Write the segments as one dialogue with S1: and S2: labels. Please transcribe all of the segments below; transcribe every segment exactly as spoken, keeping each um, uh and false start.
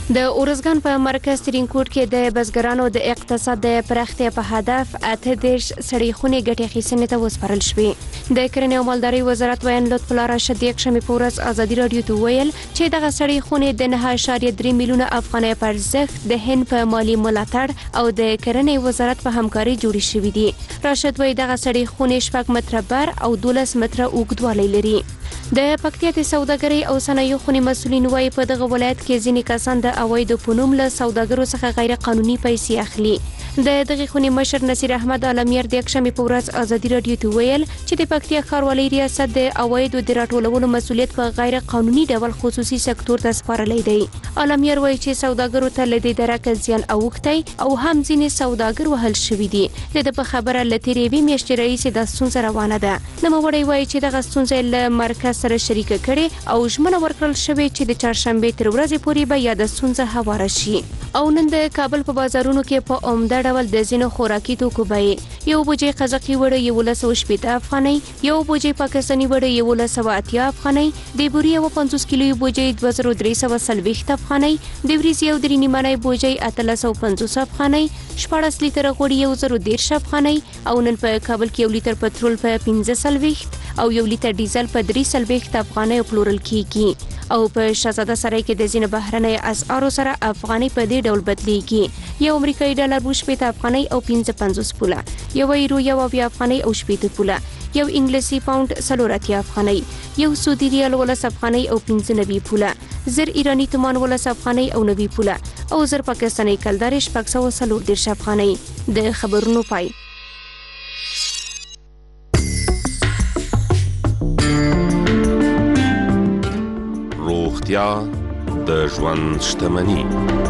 S1: د اورزګان په مرکز ترینکوټ کې د بزګرانو د اقتصاد د پراختیا په هدف اته دېرش سړې خونې ګټې اخیستنې ته وسپارل شوې. د کرنې او مالدارۍ وزارت ویان لطف الله راشد د یکشنبې په ورځ ازادي راډیو ته وویل چې دغه سړې خونې د نه اعشاریه درې میلیونه افغانۍ په ارزښت د هند په مالي ملاتړ او د کرنې وزارت په همکاري جوړې شوې دي. راشد وایي دغه سړې خونې شپږ متره بر او دولس متره اوږدوالی لري. د پکتیا د سوداګرۍ او صنایعو خونې مسؤلین وایي په دغه ولایت کې ځینې کسان د عوایدو په نوم له سوداګرو څخه غیر قانوني پیسې اخلي. د دغې خونې مشر نصیر احمد عالمیر د یکشنبې په ورځ ازادي راډیو ته ویل چې د پکتیا ښاروالۍ ریاست د عوایدو د راټولولو مسؤلیت په غیر قانوني ډول خصوصي سکتور ته سپارلی دی. عالمیر وایي چې سوداګرو ته له دې درکه زیان اوښتی او هم ځینې سوداګر وهل شوي دي. د ده په خبره له تېرې یوې میاشتې راهیسې دا ستونزه روانه ده. نوموړی وایي چې دغه ستونزه له مرکز سره شریکه کړې او ژمنه ورکړل شوې چې د چهارشنبې تر ورځې پورې به یاده ستونزه هواره شي. او نن د کابل په بازارونو کې په عمده ډول د ځینو خوراکي توکو بیې یو بوجۍ قزقي وړه یولس سوه شپېته افغانۍ، یو بوجۍ پاکستاني وړه یولس سوه اتیا افغانۍ، د بوري یوه پنځوس کیلوي بوجۍ دوه زره درې سوه څلوېښت افغانۍ، د وریځې یو درې نیمانۍ بوجۍ اتلس سوه پنځوس افغانۍ، شپاړس لیتره غوړي یو زره دېرش افغانۍ او نن په کابل کې یو لیتر پټرول په پنځه څلوېښت او یو لیتر ډیزل په درې څلوېښت افغانۍ پلورل کیږي. او په شهزاده سرای کې د ځینو بهرنیو اسعارو سره افغانۍ په دې ډول بدلیږي. یو امریکایي ډالر اووه شپېته افغانۍ او پنځه پنځوس پوله، یو یورو یو اویا افغانۍ او شپېته پوله، یو انګلیسي پاونډ څلور اتیا افغانۍ، یو سعودي ریال ولس افغانۍ او پنځه نوي پوله، زر ایراني تومان ولس افغانۍ او نوي پوله او زر پاکستاني کلدارې شپږ سوه څلور دېرش افغانۍ. د خبرونو پای.
S2: روغتیا د ژوند شتمني.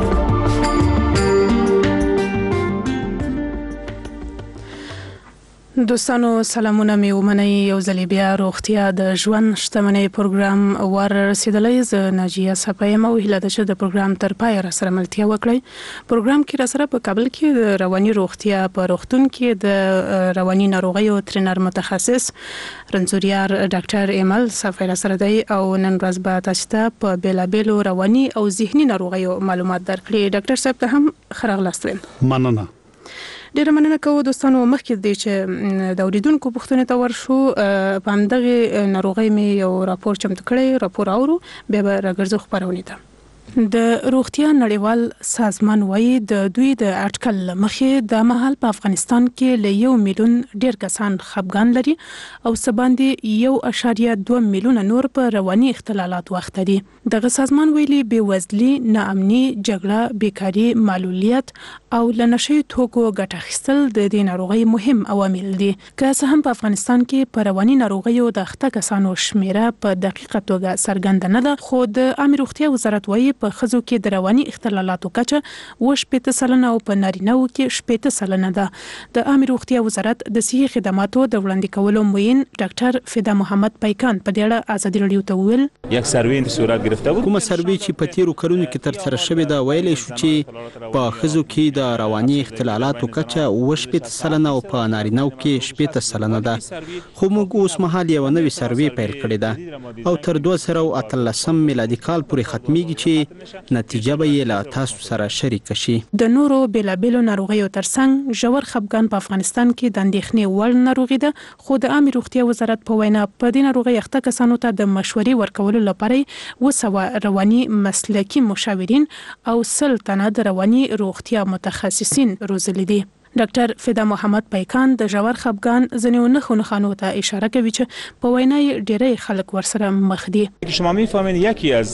S3: دوستانو سلامونه مې ومنئ. یو ځلې بیا روغتیا د ژوند شتمنۍ پروګرام ور رسېدلی. زه ناجیه صفا یم او هیله ده چې د پروګرام تر پایه راسره ملتیا وکړئ. پروګرام کې راسره په کابل کې د رواني روغتیا په روغتون کې د رواني ناروغیو ترینر متخصص رنځوریار ډاکټر ایمل صفا راسره دی او نن ورځ به تاسو ته په بیلابیلو رواني او ذهني ناروغیو معلومات درکړي. ډاکټر صاحب ته هم ښه راغلاست وایم.
S4: مننه.
S3: ډیره مننه کوو دوستانو. مخکې دی چې د اوریدونکو پوښتنې ته ورشو، په همدغه ناروغۍ مې یو راپور چمتو کړی، راپور اورو بیا به راګرځو خپرونې ته. د روغتیا نړیوال سازمان وایي د دوی د اټکل مخې د مهال په افغانستان کې له یو میلیون ډیر کسان خپګان لري او سباندې یو اشاریه دوه میلیونه نور په رواني اختلالات وخت دي. دغه سازمان ویلي بېوزلي، ناامني، جګړه، بیکاري، معلولیت او له نشهیي توکو ګټه اخیستل د دې ناروغۍ مهم عوامل دي. که څه هم په افغانستان کې په رواني ناروغیو د اخته کسانو شمیره په دقیقه توګه څرګنده نه ده، خو د عامه روغتیا وزارت وایي په ښځو کې د رواني اختلالاتو کچه اووه شپېته سلنه او په نارینه‌و کې شپېته سلنه ده. د عامه روغتیا وزارت د صحي خدماتو د وړاندې کولو معین ډاکټر فدا محمد پیکان په دې اړه ازادي راډیو ته وویل
S5: یک سروې صورت گرفته بود.
S6: کومه سروې چې په تیرو کلونو کې تر سره شوې ده ویلی شو چې په ښځو کې د رواني اختلالاتو کچه اووه شپېته سلنه او په نارینه‌و کې شپېته سلنه ده. خو موږ اوس مهال یوه نوې سروې پیل کړې ده او تر دوه زره او اتلسم میلادي کال پورې ختمیږي چې نتیجه به یې له تاسو سره شریک شي.
S3: د نورو بیلابیلو ناروغیو ترڅنګ ژور خپګان په افغانستان کې د اندېښنې وړ ناروغي ده، خو د عامه روغتیا وزارت په وینا په دې ناروغۍ اخته کسانو ته د مشورې ورکولو لپاره اووه سوه رواني مسلکي مشاورین او سل تنه د رواني روغتیا متخصصین روزلي دي. ډاکټر فدا محمد پیکان د ژور خپګان ځینو نښو نښانو ته اشاره کوي چې په وینا یې ډېری خلک ورسره مخ دي.
S5: شما میفهمید یکی از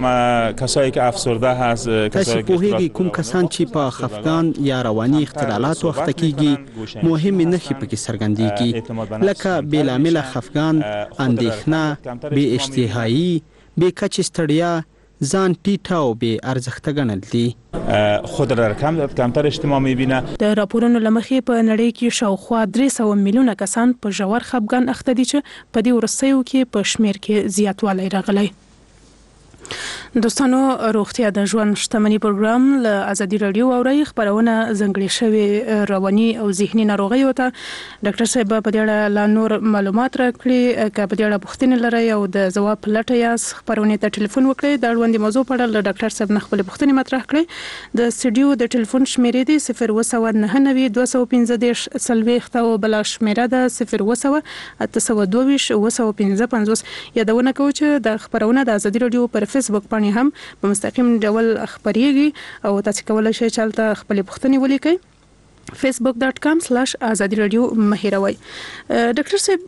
S5: کسایی که افسرده هست،
S6: تاسو پوهیږئ کوم کسان چې په خفګان یا رواني اختلالات وخته کیږي مهمې نښې پکې څرګندېږي، لکه بې لامله خفګان، اندېښنه، بې اشتهایي، بې کچې ستړیا، ځان ټیټه او بې ارزښته ګڼل دي.
S5: خود را کم کمتر اجتماع میبینه.
S3: د راپورونو له مخې په نړۍ کې شاوخوا درې سوه میلیونه کسان په ژور خپګان اخته دي چې په دې وروستیو کې په شمېر کې زیاتوالی راغلی. دوستانو روغتیا د ژوند شتمنۍ پروګرام له ازادي رادیو اوري خبرونه زنګړې شوی رواني او ذهني ناروغیو ته ډاکټر صاحب په دې اړه لا نور معلومات راکړي که په دې اړه پوښتنې لري او د ځواب لټه یاست خبرونه ته ټلیفون وکړئ د اړوندې موضوع په اړه له ډاکټر صاحب نه خپل پوښتنې مطرح کړئ د سټډیو د ټلیفون شمیرې دی صفر اووه سوه نهه نوي دوه سوه پنځه دېرش څلوېښت او بله شمیره ده صفر اووه سوه اته سوه دوه ویشت اووه سوه پنځه پنځوس. یادونه کوو چې د خبرونه د ازادي رادیو پر فیسبوک باندې هم په مستقیم ډول خبريږي او تاسو کولای شئ چې تل خپل پوښتنې ولیکئ facebook dot com slash azadi radio مهیروي. ډاکټر صاحب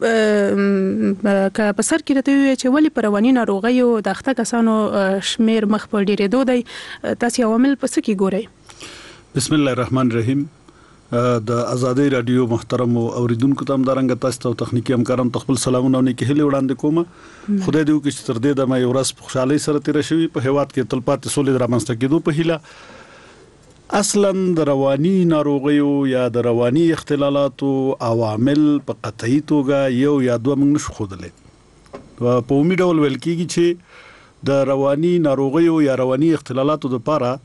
S3: که په سر کې راته وي چې ولی پر رواني ناروغیو د اخته کسانو شمیر مخ په ډیرېدو دی تاسو عوامل په څه کې ګورئ؟
S4: بسم الله الرحمن الرحیم. د ازادي رادیو محترم اوریدونکو ته همدارنګه تاسو ته تخنیکی همکاران خپل سلامونه او نیکی هیله وړاندې کوم. خدای دې وکړي چې تر دې د ما یو ورځ په خوشحالۍ سره تیر شي په هیواد کې تلپاتې سولې رامنځته کېدو په هیله. اصلا د رواني ناروغیو یا د رواني اختلالاتو عوامل په قطعي توګه یو یا دوه موږ نشو ښودلی. په عمومي ډول ویل کېږي چې د رواني ناروغیو یا رواني اختلالاتو لپاره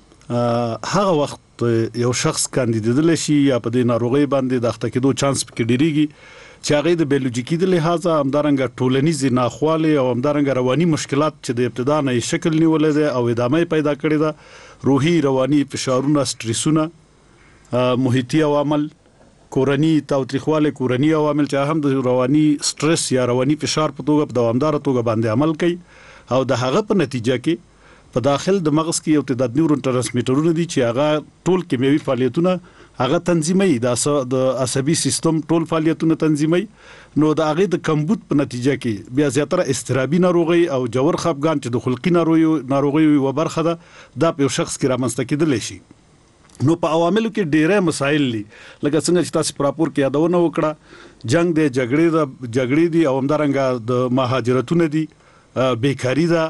S4: هغه وخت یو شخص کاندیدېدل شي یا په دې ناروغي باندې د اخته کېدو چانس پکې ډیریږي چې هغه د بیولوژیکي د لحاظه همدارنګه ټولنیز ناخواله او همدارنګه رواني مشکلات چې د ابتدا نه شکل نیولې ده او ادامه پیدا کړې ده، روحي رواني فشارونه، سټریسونه، محیطي عوامل، کورنی تاوتریخواله، کورنی عوامل چې هم د رواني سټرس یا رواني فشار په توګه په دوامدار توګه باندې عمل کوي او د هغه په نتیجه کې په داخل د مغز کې یو تعداد نیورون ترانسمیټرونه دي چې هغه ټول کیمیاوي فعالیتونه هغه تنظیمي د عصبي سیستم ټول فعالیتونه تنظیمي. نو د هغه د کمبود په نتیجه کې بیا زیاتره استرابي ناروغي او جوور خپګان چې د خلقي ناروغي ناروغي و برخه ده دا په شخص کې رامنځته کېدل شي. نو په عواملو کې ډېرې مسایل دي لکه څنګه چې تاسو پراپور کې یادونه وکړه، جنگ دی، جګړې ده جګړې دي او همدارنګه د مهاجرتونه دي، بیکاری ده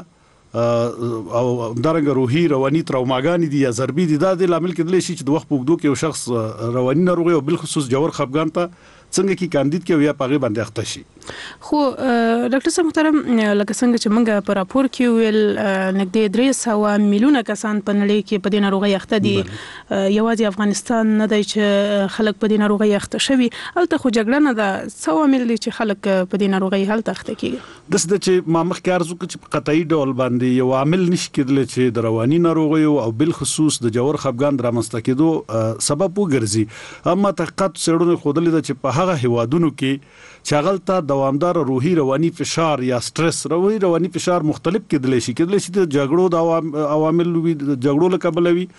S4: او همدارنګه روحي رواني تراوماګان دي یا ضربې دي. دا د لامل کېدلی شي چې د وخت په اوږدو کې یو شخص رواني ناروغي او بالخصوص جوور خپګان ته څنګه کې کاندید کې یا پاغي باندې اخته شي.
S3: خو ډاکټر صاحب محترم لکه څنګه چې موږ په راپور کې ویل نږدې درې سوه میلیونه کسان په نړۍ کې په دې ناروغي اخته دي. یوازې افغانستان نه دی چې خلک په دې ناروغي اخته شوي، هلته خو جګړه نه ده. څه عوامل دي چې خلک په دې ناروغي هلته اخته کیږي؟
S4: داسې ده چې ما مخکې عرض وکړ چې په قطعي ډول باندې یو عامل نشي کېدلی چې د رواني ناروغیو او بالخصوص د جوور خپګان د رامنځته کېدو سبب وګرځي. اما تحقیقات څېړنې ښودلې ده چې په هغه هیوادونو کې چې هغلته دوامدار روحي رواني فشار یا سټرس، روحي رواني فشار مختلف کېدلی شي کېدلی شي د جګړو د عوامل وي، د جګړو له کبله وي،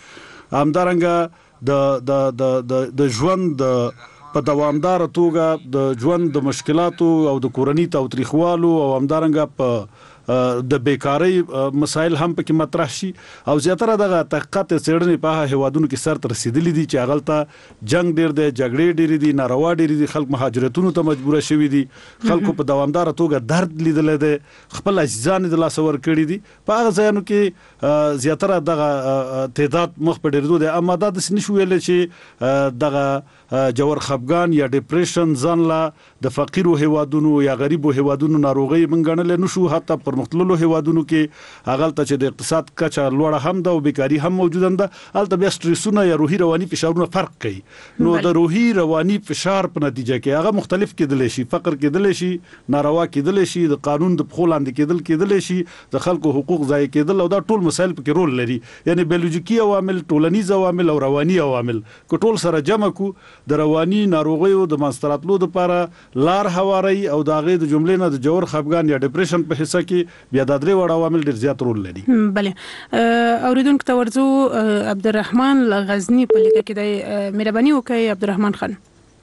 S4: همدارنګه د د د د ژوند په دوامدار توګه د ژوند د مشکلاتو او د کورنۍ تاوتریخوالو او همدارنګه په د بیکاری مسایل هم پکې مطرح شي. او زیاتره دغه تحقیقات څېړنې په هیوادونو کې سر ته رسیدلي دي چې هغلته جنگ ډیر دی، جګړې ډېرې دي، ناروا ډېرې دي، خلک مهاجرتونو ته مجبوره شوي دي، خلکو په دوامدار توګه درد لیدلی دی، خپل عزیزان د لاسه ورکړي دي. په هغه ځایونو کې زیاتره دغه تعداد مخ په ډېرېدو دی. اما دا داسې نشو ویلی چې دغه جوور خپګان یا ډیپریشن ځان لا د فقیرو هیوادونو یا غریبو هیوادونو ناروغي موږ ګڼلی نشو. حتی پرمختللو هیوادونو کې هغلته چې د اقتصاد کچه لوړه هم ده او بیکاري هم موجوده ده، هلته بیا سټریسونه یا روحي رواني فشارونه فرق کوي. نو د روحي رواني فشار په نتیجه کې هغه مختلف کېدلی شي، فقر کېدلی شي، ناروا کېدلی شي، د قانون د پښو لاندې کېدل کېدلی شي، د خلکو حقوق ضایع کېدل، او دا ټول مسایل پکې رول لري. یعنی بیولوژیکي عوامل، ټولنیز عوامل او رواني عوامل که ټول سره جمع کو د رواني ناروغیو د منځته راتلو دپاره لار هواروي او د هغې د جملې نه د جوور خپګان یا ډیپریشن په حصه کې بیا د درې وړ عوامل ډېر زیات رول لري.
S3: بله اوریدونکو ته ورځو عبدالرحمن له غزني په لیکه کې دی، مهرباني وکړئ عبدالرحمن خان.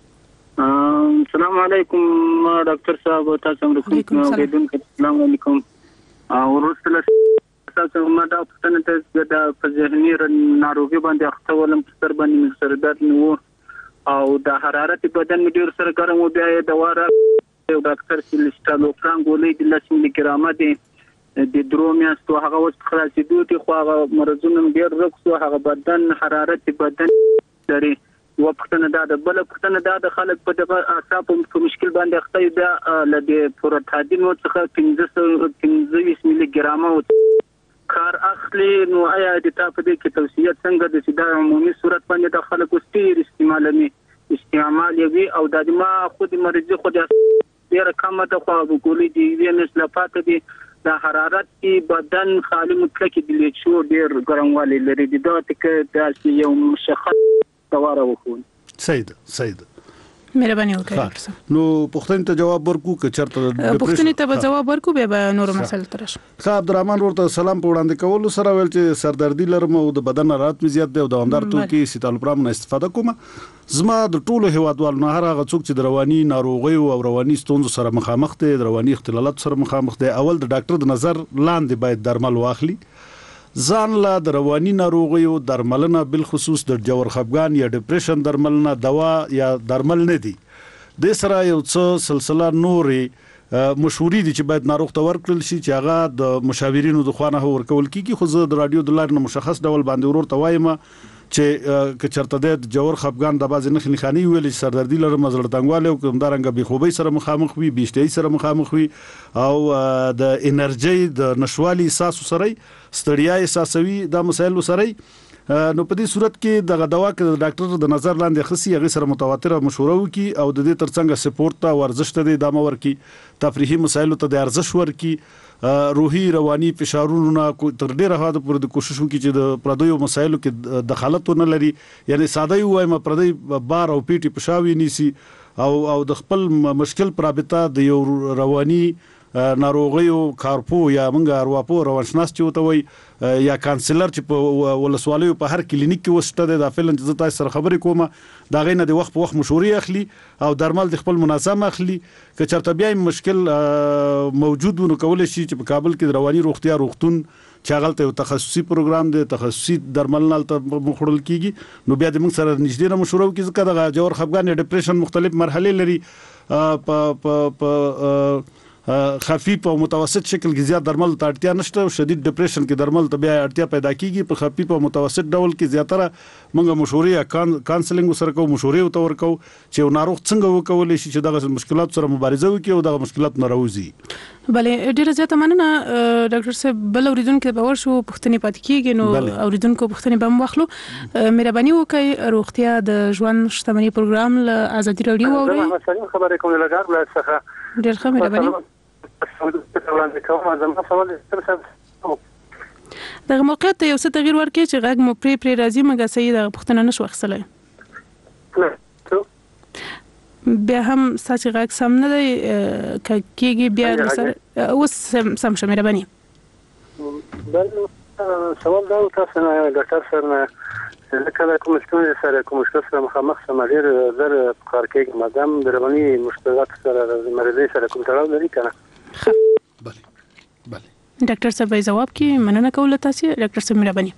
S7: السلام علیکم ډاکټر صاحب، تاسو هم اوریدونکو السلام علیکم. وروسته له تاسو ما دا پوښتنه ته د په ذهني ناروغي باندې اخته ولم چې سر باندې مې سر درد نه و او د حرارت بدن مې ډېر سره ګرم و، بیا یې دوا راکړه ډاکټر سیلسټالوفران ګولۍ د لس ملي ګرامه دي د درو میاشتو، هغه اوس خلاصېدو دي، خو هغه مرضونه ډېر رک شو، هغه بدن حرارت بدن لري. یوه پوښتنه دا ده. بله پوښتنه دا ده، خلک په دغه اعصابو په مشکل باندې اخته وي، بیا له د پروتادینو څخه پنځه سوه پنځه ویشت ملي ګرامه کار اخلي نو آیا د تاسو په دې کې توصیه څنګه د سیده عمومي صورت باندې د خلکو ستیر استعمالوي استعمال یوي او د ما خود مرزي خود ډیره کمه ده خو وګورئ د وینس لپاره دي د حرارت کې بدن خالي مطلق د لیچو ډیر ګرموالی لري د دوت کې د یو مشخص تواره وکول
S4: سید سید
S3: مهرباني وکړئ
S4: نو پښتون ته جواب ورکو که چرته
S3: پښتون ته جواب ورکو به نور مسل ترش
S4: خا عبدالرحمن ورته سلام په وړاندې کول سره ویل چې سردردي لرم او د بدن حرارت می زیات دی او د اندر تو کې سیتالوپرام نه استفاده کوم زما د ټولو هوادوالو نه هر هغه څوک چې د رواني ناروغي او رواني ستونزو سره مخامخ دي د رواني اختلالات سره مخامخ دي اول د ډاکټر د نظر لاندې باید درمل واخلي ځان لا د رواني ناروغیو درملنه بل خصوص د جوړ خفګان یا ډیپریشن درملنه دوا یا درمل نه دي د سره یو څه سلسله نورې مشوري دي چې باید ناروغ ته ورکړل شي چې هغه د مشاورینو د خوانه ورکول کیږي خو زه د رادیو د لارې نه مشخص ډول باندې ورور ته وایم چې که چرته د جوړ خفګان د بازي نخ نخانی ویل چې سردردي لرم زړه تنګواله او کومدارنګ به خوبي سره مخامخ وي بیشتي سره مخامخ وي او د انرژي د نشوالي احساس سره ستړیا احساسوي د مسایل سره نو په دې صورت کې د دوا کې د ډاکټر د نظر لاندې خصي هغه سره متواتره مشوره وکي او د دې ترڅنګ سپورت ته ورزش ته د ادامه ورکي تفریحي مسایل ته د ارزش ورکي روحي رواني فشارونو نه تر ډیره حد پورې د کوشش وکړي چې د پردیو مسایلو کې دخالت نه لري یعنی ساده وایم پردی بار او پیټي پښاوي نیسی او او د خپل مشکل پرابطه د یو رواني ناروغیو کارپو یا منګه ارواپو روانشناس چې وته وي یا کانسلر چې په ولسوالیو په هر کلینیک کې وسته د فعلن چې تاسو سره خبرې کومه دا غینه د وخت په وخت مشورې اخلي او درمل د خپل منظم اخلي که چرته بیا مشکل موجود ونه کول شي چې په کابل کې رواني روغتیا روغتون چې هغه ته تخصصي پروګرام دی تخصصي درمل نه ته مخړل کیږي نو بیا د موږ سره نږدې نه مشوره وکړي ځکه د جوړ خفګان ډیپریشن مختلف مرحله لري په په په خفیف او متوسط شکل کې زیات درمل ته اړتیا نشته او شدید ډیپریشن کې درمل ته بیا اړتیا پیدا کیږي په خفیف او متوسط ډول کې زیاتره موږ مشورې یا کانسلینګ سره کوو مشورې او تور کوو چې ناروغ څنګه وکولای شي چې دغه مشکلات سره مبارزه وکړي او دغه مشکلات نه راوځي
S3: بلې ډیره زیاته مننه ډاکټر صاحب بل اوریدونکو به ورشو پښتني پات کیږي نو اوریدونکو پښتني به واخلو مهرباني وکړئ روغتیا د ژوند شتمنۍ پروګرام له ازادي رادیو اوري
S7: محمد خبرې کوم لګار بل څخه
S3: ډیر ښه مهرباني دغه موقعیت ته یو څه تغیر ورکړي چې غږ مو پری پری راځي مګر صحیح د پښتنه نشو اخیستلای بیا هم ساتي غږ سم نه دی کېږي بیا سره اوس سم شه مهرباني
S7: بل سوال دا تاسو نه ډاکټر سره لکه کوم ستونزې سره کوم مشکل سره مخامخ سم ډیر زر کار کوي مادام د رواني مشکلات سره د مریضي سره کوم تړاو لري کنه
S4: بله بله
S3: ډاکټر صاحب جواب کې مننه کوله تاسو ډاکټر صاحب مهرباني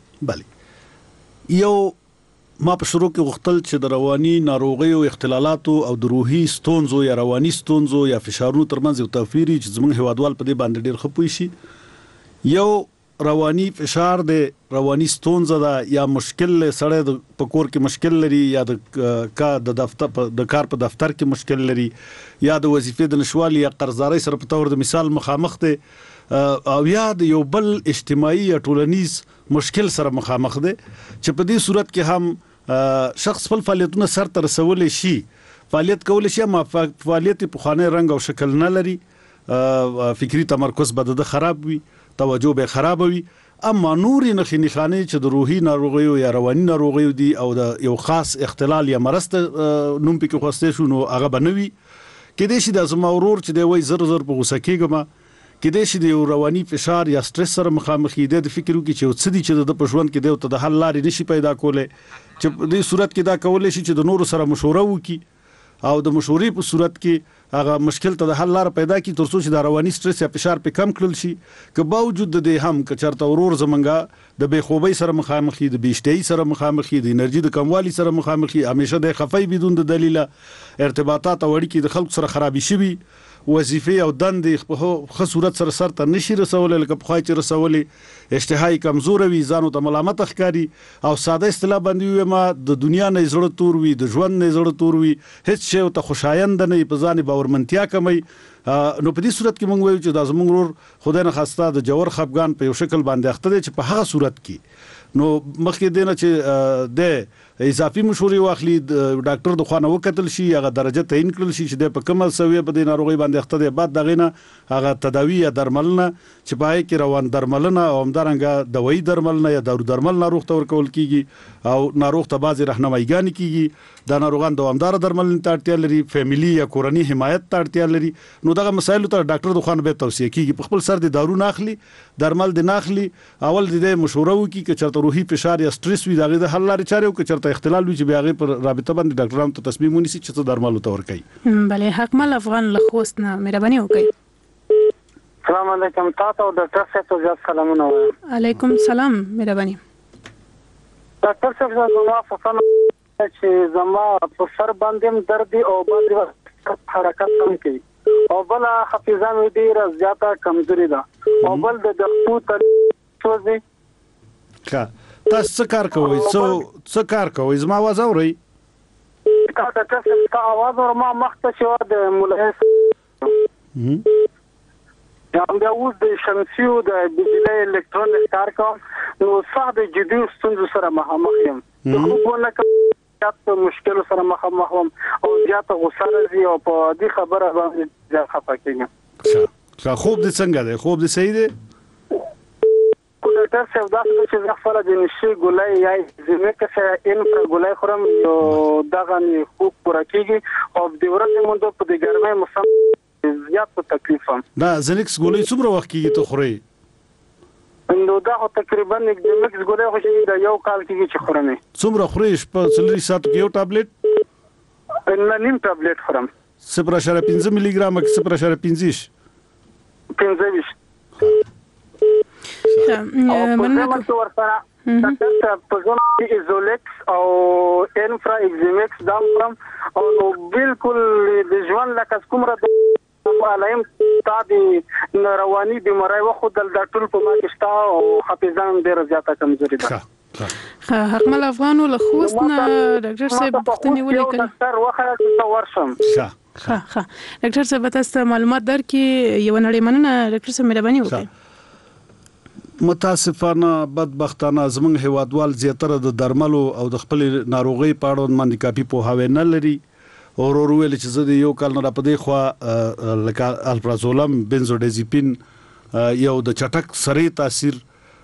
S4: بله یو ما په شروع کې غوښتل چې د رواني ناروغیو اختلالاتو او د روحي ستونزو یا رواني ستونزو یا فشارونو ترمنځ یو توپیر چې زموږ هوادوال په دې باندې ډیر خپوي شي یو رواني فشار د رواني ستونزه ده یا مشکل سره د پکور کې مشکل لري یا د کا د دفتر د کار په دفتر کې مشکل لري یا د وظیفې د نشوالي یا قرضداري سره په تور د مثال مخامخ ده او یا د یو بل اجتماعي یا ټولنیز مشکل سره مخامخ ده چې په دې صورت کې هم شخص خپل فعالیتونه سر ته رسول شي فعالیت کول شي ما فعالیت په خانه رنگ او شکل نه لري فکری تمرکز بد د خراب وي توجه به خراب وي اما نور نه خنخانه چې د روحي ناروغیو یا رواني ناروغیو دي او د یو خاص اختلال یا مرض نوم پکې خواسته شو نو هغه بنوي کله چې د زما ورور چې دی وای زر زر په غوسه کېږم کله چې د رواني فشار یا سټرس سره مخامخ دي د فکر وکړي چې څه دي چې د پښوند کې دی ته د حل لارې نشي پیدا کوله چې په دې صورت کې دا کولای شي چې د نورو سره مشوره وکړي او د مشورې په صورت کې هغه مشکل ته د حل لار پیدا کی ترڅو چې د رواني سټرس یا فشار په کم کړل شي که باوجود د دې هم که چرته ورور زمونږه د بې خوبۍ سره مخامخي د بیشتۍ سره مخامخي د انرژي د کموالي سره مخامخي همیشه د خفای بدون د دلیل ارتباطات او اړیکې د خلکو سره خرابې شي وظیفه او دندې په خو صورت سره سر ته نشي رسول لکه په خای چې رسولي اشتهاي کمزور وي ځانو ته ملامت ښکاری او ساده اصطلاح باندې ما د دنیا نه زړه تور وي د ژوند نه زړه تور وي هیڅ شی ته خوشایند نه په ځان باورمنتیا کمي نو په دې صورت کې موږ وایو چې دا زموږ ورور خدای نه خواسته د جوړ خفګان په یو شکل باندې اخته دی چې په هغه صورت کې نو مخکې دی نه چې د اضافي مشورې واخلي ډاکټر د خوانه وکتل شي هغه درجه تعیین کړل شي چې د په کومه سویه په دې ناروغي باندې اخته دی بعد دغه نه هغه تداوی یا درملنه چې پای کې روان درملنه او همدارنګه دوايي درملنه یا دارو درمل ناروغ ته ورکول کیږي او ناروغ ته بعضی راهنمایګانې کیږي دا ناروغان دوامدار درملنې ته اړتیا لري فیملی یا کورنۍ حمایت ته اړتیا لري نو دغه مسایل ته ډاکټر د خوانه به توصیه کیږي په خپل سر د دارو ناخلي درمل د ناخلي اول د مشوره وکي چې چرته روحي فشار یا سټرس وي دغه د حل لارې چارې او چرته اختلال وي چې بیا غي پر رابطه باندې ډاکټرانو ته تصمیم ونیسي چې څه درمل ته ورکړي.
S3: بله حکمل افغان له خوست نه مهرباني وکړئ.
S7: السلام علیکم تاسو او ډاکټر صاحب ته زیات سلامونه وایم.
S3: علیکم سلام مهرباني.
S7: ډاکټر صاحب زما فصل چې زما په سر باندې درد او باندې حرکت کم کوي او بل حافظه مې ډیره زیاته کمزوري ده او بل د دغه توځي
S4: ښه تاسو څه کار کوئ څه څه کار کوئ زما आवाज اورئ
S7: تا د تاسو ته आवाज ور ما مخته شو د ملهس یا بیا اوس د شمسیو د بجلی الکترونیک کار کوم نو صاحب جدي ستونزو سره مخامخ یم خو په لکه تاسو مشکل سره مخامخ یم او زیاته غوسه راځي او په دې خبره باندې ځکه خفه کېږم.
S4: ښه خوب دې څنګه دی خوب دې صحیح دی؟
S7: ډاکټر صاحب دا چې زه خپل د نشي ګولای یا زمکه چې ان پر ګولای خورم یو دغه نه خوب پوره کیږي او د ورځې مونږ په دې ګرمۍ موسم زیات تکلیف هم دا
S4: زنکس ګولای څومره وخت کیږي ته خوري؟
S7: نو دا تقریبا د زنکس ګولای خو چې دا یو کال کیږي چې خورم.
S4: څومره خوري په څلوري ساعت کې یو ټابلیټ؟
S7: نه نیم ټابلیټ خورم.
S4: صفر اشاریه پنځه ملي ګرام کې صفر اشاریه پنځه
S7: پنځه مننه ورسره ډاکټر په ځون ایزولیکس او انفرا ایگزیمکس دا کوم او نو بالکل د ژوند لکه کومره د علایم تا د رواني بیماری وخت د ډاکټر په ما کې شتا او حافظان ډیر زیاته کمزوري ده.
S3: ښه حکمل افغان له خوست نه ډاکټر صاحب پوښتنه ولیکل
S7: ډاکټر وخت ته ورشم.
S4: ښه
S3: ښه ښه ډاکټر صاحب تاسو معلومات درکې یو نړۍ مننه ډاکټر صاحب مهرباني وکړئ.
S4: متاسفانه بدبختانه زمونږ هیوادوال زیاتره د درملو او د خپل ناروغي په اړه باندې کافي پوهاوی نه لري او ورو ویل چې زه د یو کال نه را پدې خو لکه الپرازولم بنزودازپین یو د چټک سری تاثیر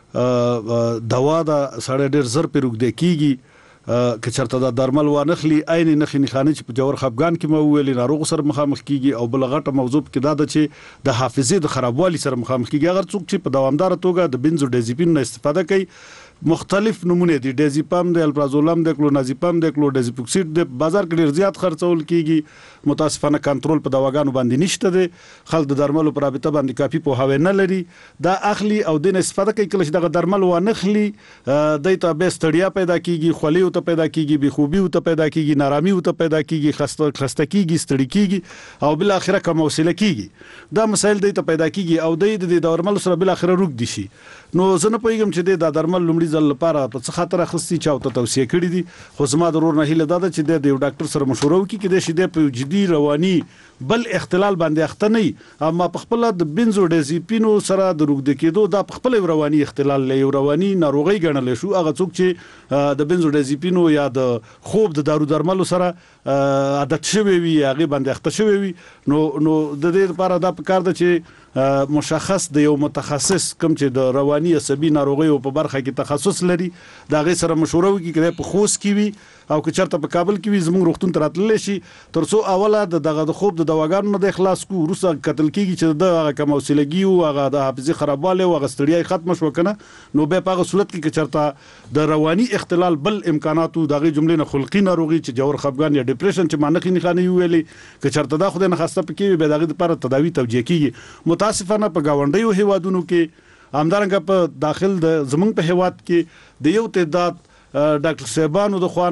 S4: دوا دا سړی ډېر زر په روغ کېږي که چرته دا درمل وانخلي عین نخې نخانه چې په جوړ خفګان کې مو ویلي ناروغ سره مخامخ کیږي او بل غټه موضوع کې دا ده چې د حافظې د خرابوالي سره مخامخ کیږي اگر څوک چې په دوامدار توګه د بنزودازپین نه استفاده کوي مختلف نمونه دي ډیزپام د الپرازولم د کلونازپام د کلوډازپوکسید د بازار کې ډیر زیات خرڅول کیږي متاسفانه کنټرول په دواګانو باندې نشته دي خلک د درملو پر رابطه باندې کافي پوهاوی نه لري دا اخلي او د استفاده کوي کله چې دغه درمل وانخلي د ته به ستړیا پیدا کیږي خولي او ته پیدا کیږي بې خوبي او ته پیدا کیږي نارامي او ته پیدا کیږي خسته خسته کیږي ستړي کیږي او بل اخره کوم وسیله کیږي دا مسایل د ته پیدا کیږي او د درمل سره بل اخره روک دي شي نو زه نه پوهیږم چې د درمل لومړي ځل لپاره په څه خاطر اخستي چا ته توصيه کړې دي خو زما ضرور نه هیله ده چې د یو ډاکټر سره مشوره وکړي چې د شیدې په جدي رواني بل اختلال باندې اخته نه اما په خپل د بنزودازپینو سره د روغ د کېدو د خپل رواني اختلال له رواني ناروغي ګڼل شو هغه څوک چې د بنزودازپینو یا د خوب د دارو درملو سره عادت شوی وي هغه باندې اخته شوی وي نو نو د دې لپاره دا پکار ده چې مشخص د یو متخصص کوم چې د رواني عصبي ناروغي په برخه کې تخصص لري دا غي سره مشوره وکړي کله په خوست کې وي او که چرته په کابل کې وي زموږ روغتون ته راتللی شي ترڅو اوله د دغه د خوب د دواګانو نه د اخلاص کو وروسته قتل کیږي چې د هغه کوم وسیلګي او هغه د حافظې خرابواله او هغه ستړیا ختم شو کنه نو به په هغه صورت کې که چرته د رواني اختلال بل امکاناتو دغه جملې نه خلقي ناروغي چې جوړ خفګان یا ډیپریشن چې مانخي نه خانه ویلې که چرته دا خو نه خاصه پکې به دغه لپاره تداوی توجیه کیږي متاسفانه په گاونډیو هیوادونو کې همدارنګه په داخل د زمونږ په هیواد کې د یو تعداد ډاکټر صاحبانو د خوانه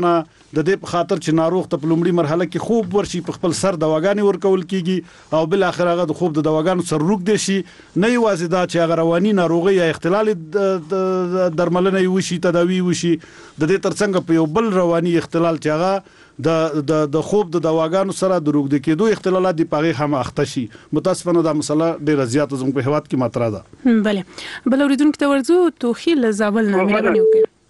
S4: د دې په خاطر چې ناروغ ته په لومړي مرحله کې خوب ورشي په خپل سر دواګانې ورکول کیږي او بل اخر هغه د خوب د دواګانو سر روک دي شي نه یوازې دا چې هغه رواني ناروغي یا اختلال درملنه وشي تداوی وشي د دې ترڅنګ په یو بل رواني اختلال چې هغه د د د خوب د دواګانو سره د روغ د کېدو اختلالات دی پغه هم اخته شي متاسفانه دا مسله ډیره زیاته زموږ په هواد کې مطرح ده.
S3: بله بل اوریدونکو ته ورځو توخی له زابل نه مهرباني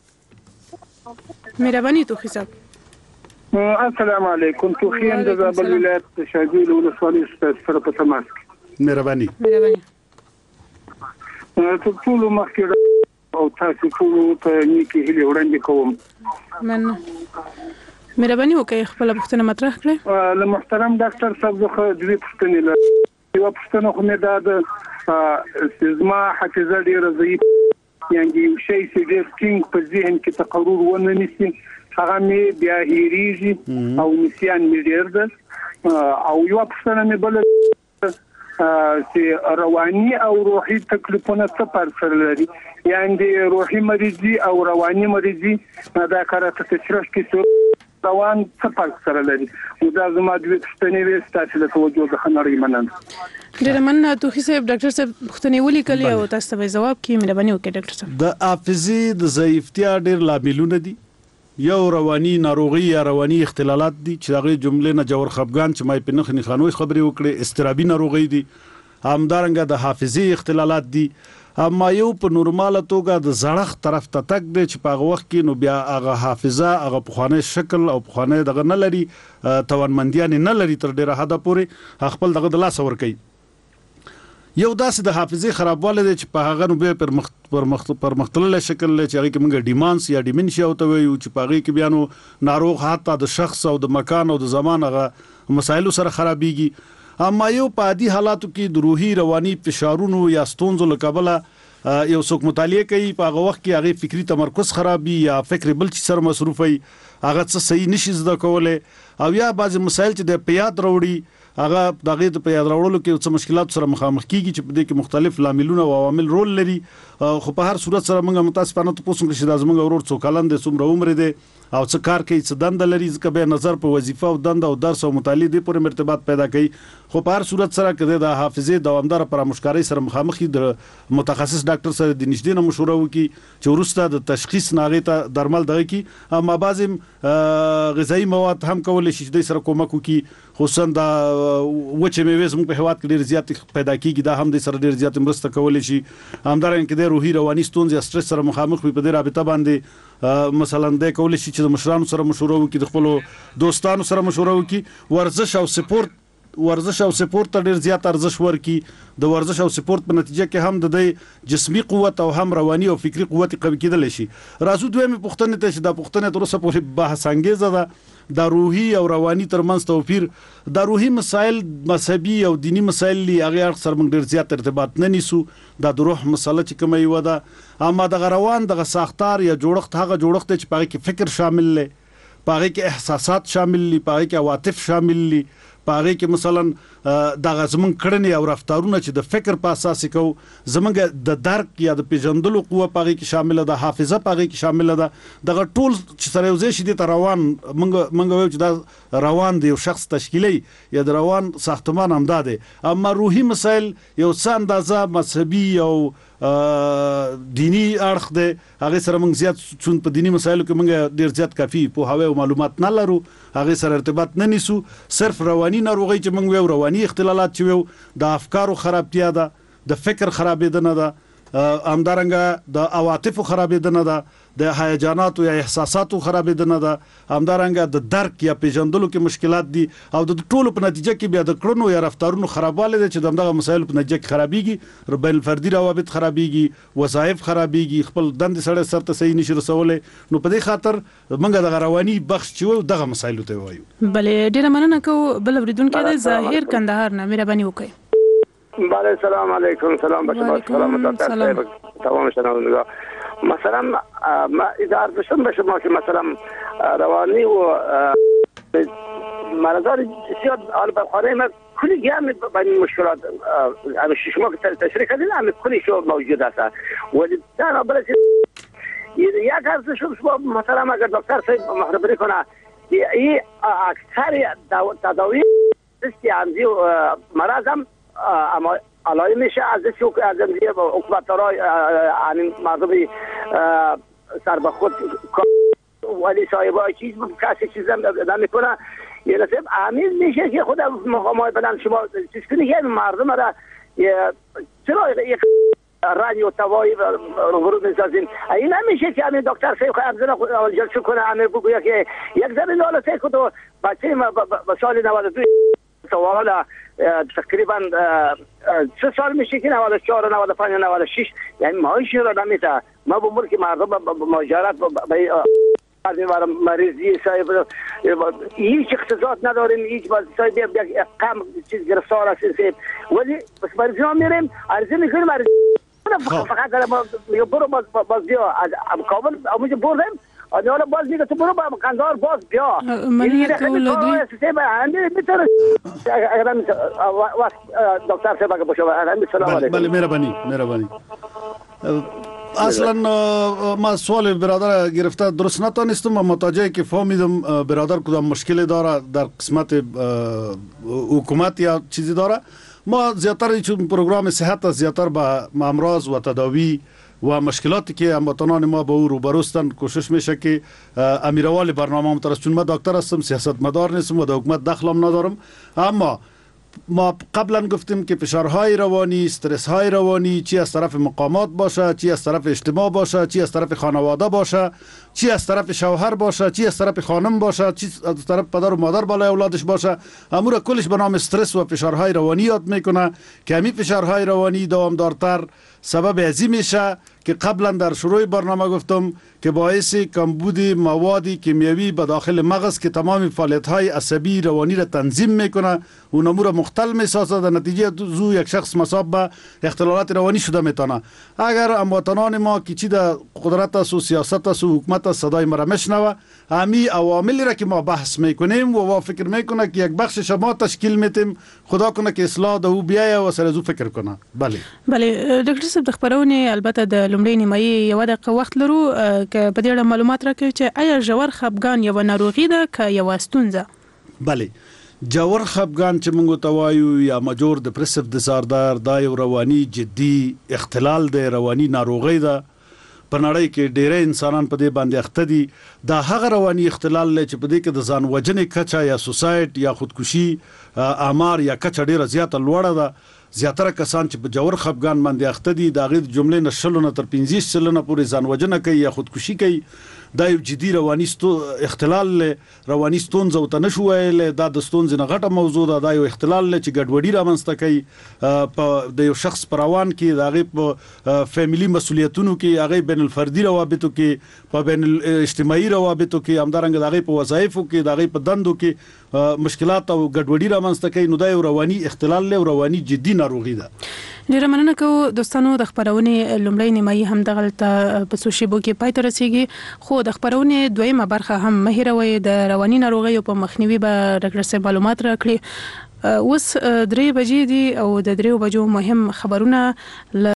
S3: وکړئ. مهرباني توخی صاحب.
S8: السلام علیکم. توخی هم د زابل ولایت شاجوی ولسوالۍ سره په تماس کې.
S4: مهرباني.
S3: مهرباني.
S8: ته ټول مخکې او تاسو ټول ته نیکی هیله وړاندې کوم.
S3: من مهرباني وکړئ خپل پوښتنه مطرح کړئ.
S8: له محترم ډاکټر صاحب زه دوی پوښتنې لرم. یو پوښتنه خو مې دا ده زما حافظه ډېره ضعیفه یعنې یو شی چې ډېر ټینګ په ذهن کې تقرر ونه نیسي هغه مې بیا هېرېږي او نسیان مې ډېر ده. او یوه پوښتنه مې بله چې رواني او روحي تکلیفونه څه فرق سره لري یعنې روحي مریضي او رواني مریضي دا کار ته تشریح کې روان څه فرق سره لري دا زما د پښتنې وې ستاسو له توجه د خنړې مننه.
S3: ډېر مننه توخی صاحب. ډاکټر صاحب پښتنې ولیکلې او تاسو ته جواب کې مهرباني وکړئ. ډاکټر صاحب
S4: د حافظې د ضعیفتیا ډېر لاملونه دي. یو رواني ناروغي یا رواني اختلالات دي چې هغه جملې نه جوړ خفګان چې مې په نخ نه خانوي خبرې وکړې استرابي ناروغي دي همدارنګه د حافظې اختلالات دي اما یو په نورماله توګه د زړخ طرف ته تک دی چې په هغه وخت کې نو بیا هغه حافظه هغه پخوانی شکل او پخوانی دغه نه لري توانمندیان نه لري تر ډیره حده پورې خپل دغه د لاس ور کوي. یو داسې د حافظې خرابواله دی چې په هغه نو به پر مخ پر مخ پر مختلل شکل چې هغه کې موږ ډیمانس یا ډیمنشیا او ته وایو چې په هغه کې بیا نو ناروغ حتی د شخص او د مکان او د زمان هغه مسایلو سره خرابېږي. اما یو په عادي حالاتو کې د روحي رواني فشارونو یا ستونزو له کبله یو څوک مطالعه کوي په هغه وخت کې هغه فکری تمرکز خرابي یا فکر بل چې سره مصروف وي هغه څه صحیح نشي زده کولای او یا بعض مسایل چې د پیاد وروړي هغه دغه د پیاد وروړلو کې څه مشکلات سره مخامخ کیږي چې په دې کې مختلف لاملونه او عوامل رول لري. خو په هر صورت سره موږ متاسفانه ته پوښتنه کوي چې د زموږ ورور څو کلن دي څومره عمر دی او څه کار کوي څه دنده لري ځکه به نظر په وظیفه او دنده او درس او مطالعه دی پورې مرتبط پیدا کوي. خو په هر صورت سره کده د حافظې دوامدار پرامشکاري سره مخامخ د متخصص ډاکټر سره د نږدې نه مشوره وکړي چې ورسته د تشخیص ناغې ته درمل دغه کی اما بعضی غذایی مواد هم کولای شي د سره کومک وکړي خصوصا د وچه میوې زموږ په هواد کې ډېر زیات پیدا کیږي دا هم د سره ډېر زیات مرسته کولای شي. همدارنګه د روحي رواني ستونزې سټرس سره مخامخ وي په دې رابطه باندې مثلا د کولای شي چې د مشرانو سره مشوره وکړي د خپل دوستانو سره مشوره وکړي ورزش او سپورت ورزش او سپورت ته ډېر زیات ارزښت ورکړي د ورزش او سپورت په نتیجه کې هم د جسمي قوت او هم رواني او فکری قوت قوي کېدل شي. راځو دویمه پوښتنه ته چې دا پوښتنه تر اوسه پورې بحث انګیزه ده د روحي او رواني ترمنځ توپیر. د روحي مسایل مذهبي او دینی مسایل لري هغه اړخ سره موږ ډېر زیات ارتباط نه نیسو د روح مسله چې کومه یو ده اما د روان د ساختار یا جوړښت هغه جوړښت چې په کې فکر شامل لري په کې احساسات شامل لري په کې عواطف شامل لري په کې مثلا د غزمن کړنې او رفتارونه چې د فکر په اساس کو زمونږ د درک یا د پیژندلو قوه په کې شامل ده حافظه په کې شامل ده دغه ټول چې سره یو ځای شي د روان منګ منګ وایو چې دا روان دی یو شخص تشکیلی یا د روان ساختمان هم ده اما روحي مسایل یو څه اندازه مذهبي او دینی اړخ ده هغه سره موږ زیات چون په دینی مسایلو کې موږ ډیر زیات کافي په هوا او معلومات نه لرو هغه سره ارتباط نه نیسو صرف رواني ناروغي چې موږ یو رواني اختلالات چې یو د افکارو خرابتیا ده د فکر خرابېدنه ده همدارنګه د عواطفو خرابېدنه ده د هیجاناتو یا احساساتو خرابېدنه ده همدارنګه د درک یا پیژندلو کې مشکلات دي او د ټولو په نتیجه کې بیا د کړنو یا رفتارونو خرابوالی دی چې دغه مسایلو په نتیجه کې خرابېږي بین الفردي روابط خرابېږي وظایف خرابېږي خپل دندې سره سرته صحیح نشي رسولی نو په دې خاطر موږ د رواني بخش چې دغه مسایلو ته وایو.
S3: بلې ډیره مننه کوم بل اوریدونکو د ظاهر کندهار نه مهرباني وکړئ.
S9: بله سلام علیکم سلام بچه سلام تمام شنوندگان مثلا ما اذا داشتم به شما که مثلا روانی و مرضان زیاد آن بخاره ما کلی گیم بین مشکلات شما که تشریح کردین همه کلی شو موجود است ولی در برای یک ارزش شما مثلا اگر دکتر صاحب مخبری کنه هي اکثر تداوی دستی عمزی مرضم اما علای میشه از شوک از امزی حکومت‌دارای همین مردمی سر به خود ولی صاحبای چیز کسی چیز نمیکنه یه نصیب عمیل میشه که خود مقامات بلند شما چیز کنی که مردم را چرا یک رنج و توایی رو میسازیم این نمیشه که همین دکتر سیخ ابزنا جلسه کنه همین بگوید که یک زمین حالا سیخ و بچه به سال نود و دو سوال تقریبا سه سال میشه که نود و چهار نود و پنج نود و شش یعنی ماهیشون را نمیده ما بمور که مردم مهاجرت به مریضی صاحب هیچ اقتصاد نداریم هیچ صاحب یک کم چیز گرفتار هستیم ولی بس مریضی ها میریم عرضه میکنیم فقط برو باز بیا از کابل اونجا بردیم حالا باز میگه تو برو با قندهار باز بیا
S3: من کولدی
S9: دکتر صاحب باشه سلام علیکم
S4: بله مهربانی مهربانی اصلا ما سوال برادر گرفته درست نتونستم اما متوجه که فهمیدم برادر کدام مشکلی داره در قسمت حکومت یا چیزی داره ما زیاتر چون پروگرام صحت زیاتر به امراض و تداوی و مشکلاتی که هموطنان ما با او روبروستن کوشش میشه که امیروال برنامه هم طرف چون من دکتر هستم سیاستمدار نیستم و در حکومت دخلم ندارم اما ما قبلا گفتیم که فشارهای روانی استرس‌های روانی چی از طرف مقامات باشه چی از طرف اجتماع باشه چی از طرف خانواده باشه چی از طرف شوهر باشه چی از طرف خانم باشه چی از طرف پدر و مادر بالای اولادش باشه امور کلش به نام استرس و فشارهای روانی یاد میکنه که همین فشارهای روانی دوامدارتر سبب ازی میشه که قبلا در شروع برنامه گفتم که باعث کمبود مواد کیمیایی به داخل مغز که تمام فعالیت‌های عصبی روانی را تنظیم میکنه و امور مختل میسازه در نتیجه زو یک شخص مصاب به اختلالات روانی شده میتونه اگر هموطنان ما که چی در قدرت است و سیاست است و حکومت است صدای ما را میشنوه همین عواملی را که ما بحث میکنیم و وا فکر میکنه که یک بخش ما تشکیل میتیم خدا کنه که اصلاح ده بیايه و سره زو فکر کنه بله
S3: بله ډاکټر صاحب د خبرونه البته د لومړی نیمایي یو دقیقه وخت لرو که په دې اړه معلومات راکړئ چې آیا ژور خپګان یو ناروغي ده که یو ستونزه
S4: بله جوور خپګان چې موږ ته وایو یا ماجور ډپریسیو ډیساردر دا یو رواني جدي اختلال دی رواني ناروغي ده په نړۍ کې ډېر انسانان په دې باندې اخته دي دا هغه رواني اختلال لري چې په دې کې د ځان وژنې کچه یا سوسایډ یا خودکشي آمار یا کچه ډېره زیاته لوړه ده زیاتره کسان چې په جوور خپګان باندې اخته دي دا غیر جملې نشلو نه تر پنځه سلنه پورې ځان وژنه کوي یا خودکشي کوي دا یو جدي رواني اختلال رواني ستونزه او تنشو ویل دا د ستونزې نه غټه موضوع ده دا یو اختلال چې ګډوډي رامنځته کوي په د یو شخص پروان کې دا غي په فیملی مسولیتونو کې هغه بین الفردي روابطو کې په بین الاجتماعي روابطو کې همدارنګه دا غي په وظایفو کې دا غي په دندو کې مشکلات او ګډوډي رامنځته کوي نو دا یو رواني اختلال له رواني جدي ناروغي ده
S3: ډیره مننه کوم دوستانو د خبرونه لومړی نیمایي هم دغه په سوشیبو کې پای ته رسیدي خو د خبرونه دویمه برخه هم مهیروي د رواني ناروغیو په مخنیوي به ډاکټر صاحب معلومات راکړي اوس درې بجې دي او د درې بجو مهم خبرونه